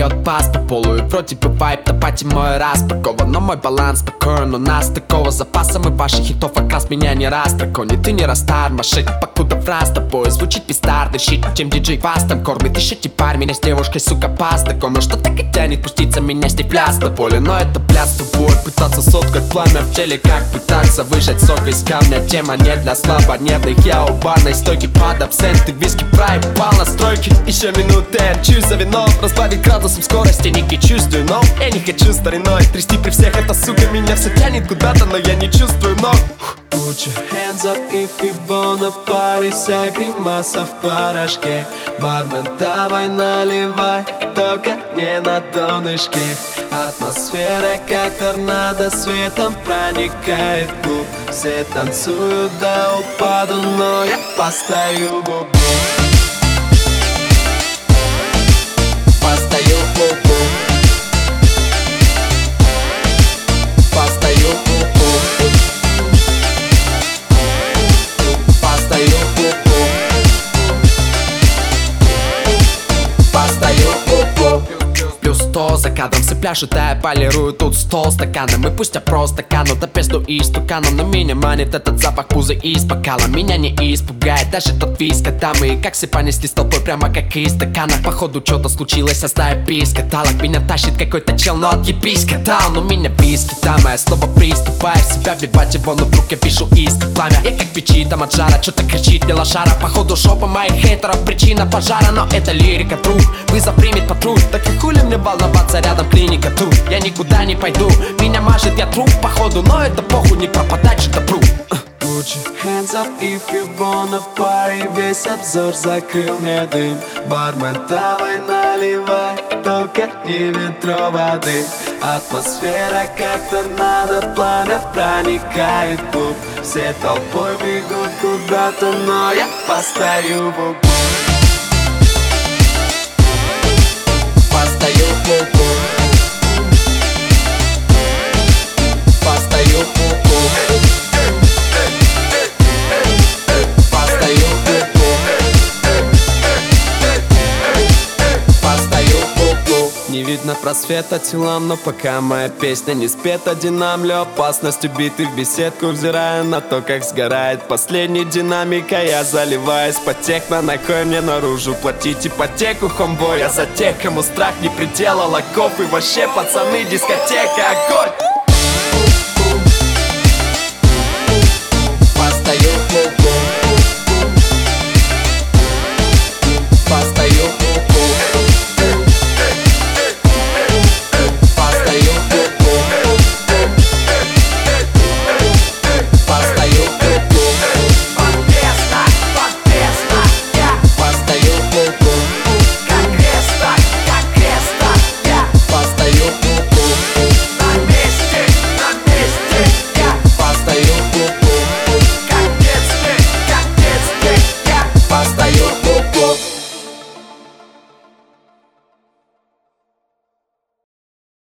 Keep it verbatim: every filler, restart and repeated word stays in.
льет пас по полу, и вроде бы вайп на пати мой распакован. Но мой баланс покорен, у нас такого запаса. Мы ваших хитов как раз меня не раз дракони. Ты не растар, машить, покуда фраз тобой звучит пистарный щит, чем диджей вас там кормит. Еще типарь меня с девушкой, сука, паста. Но что так и тянет пуститься меня с ней пляс на поле. Но это пляс тобой, пытаться соткать пламя в теле, как пытаться выжать сок из камня. Тема не для слабонервных, я у барной стойки под абсент. Ты виски проебал на стройке. Еще минуты, чусь за вино, разбавить градусом скорости, ники чувствую, но я не хочу стариной трясти при всех, эта сука меня все тянет куда-то, но я не чувствую ног. Put your hands up if you wanna party, вся гримаса в порошке. Бармен, давай наливай, только не на донышке. Атмосфера как торнадо, светом проникает в клуб. Все танцуют до упаду, но я постою в углу. Постою в углу. Постою в углу. Постою в углу. Постою в углу. Плюс сто за кадром все пляшут, а я полирую тут стол стаканом. И пусть я просто кану до пизду и стуканом, но меня манит этот запах пузы из бокала. Меня не испугает даже тот виска там. И как все понесли с толпой прямо как из стакана. Походу что-то случилось, а стая писка талок. Меня тащит какой-то чел, но отъебись катал. Но меня виски там, а я снова приступаю в себя вбивать его, но вдруг я пишу искр пламя. Я как печи там от жара, что-то кричит мне лошара. Походу жопа моих хейтеров причина пожара. Но это лирика, друг, вызов примет патруль. Так и хули мне волноваться, рядом клиника тут. Я никуда не пойду, меня мажет, я труп походу. Но это похуй, не пропадать же добру. Put your hands up if you wanna party, весь обзор закрыл мне дым. Бармен, давай наливай, только не ведро воды. Атмосфера как торнадо, пламя проникает в клуб. Все толпой бегут куда-то, но я постою в углу. Постою в углу. Постою в углу. Постою в углу. Постою в углу. Не видно просвета телам, но пока моя песня не спета, динамлю опасность убитый в беседку, взирая на то, как сгорает последний динамик. А я заливаюсь по техно, на кой мне наружу платить ипотеку, хомбой. Я за тех, кому страх не предела локов. И вообще, пацаны, дискотека, огонь.